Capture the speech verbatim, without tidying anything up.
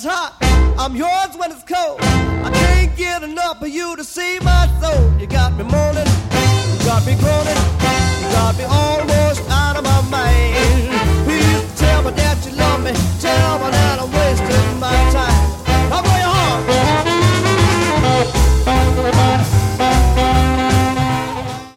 hot, I'm yours when it's cold. I can't get enough of you to see my soul. You got me moaning